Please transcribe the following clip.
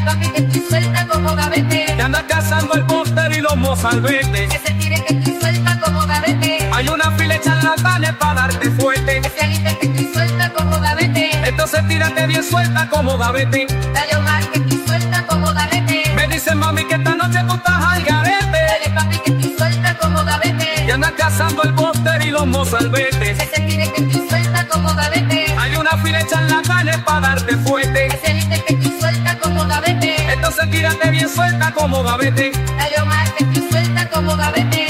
papi que estoy suelta como gavete. Que anda cazando el póster y los mozalbetes. Que se tire que estoy suelta como gavete. Hay una fila hecha en la calle para darte fuerte. Que se agite que estoy suelta como gavete. Entonces tírate bien suelta como gavete. Dale Omar que estoy suelta como gavete. Me dice mami que esta noche tú estás al garete. Dale papi que estoy suelta como gavete. Que anda cazando el póster y los mozalbetes. Que se tire que estoy suelta como gavete. Hay una fila hecha en la calle para darte fuerte. Que se agite que estoy suelta como gavete. Entonces tírate bien suelta como gavete. Dale Omar que estoy suelta como gavete.